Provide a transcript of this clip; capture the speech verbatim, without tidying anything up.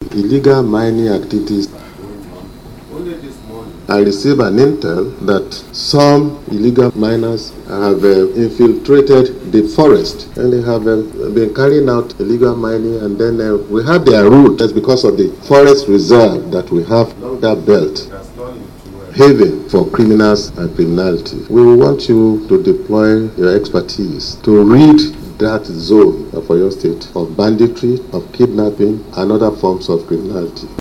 illegal mining activities. I received an intel that some illegal miners have uh, infiltrated the forest and they have uh, been carrying out illegal mining, and then uh, we have their route. That's because of the forest reserve that we have that belt, haven for criminals and criminality. We want you to deploy your expertise to rid that zone of your state of banditry, of kidnapping, and other forms of criminality.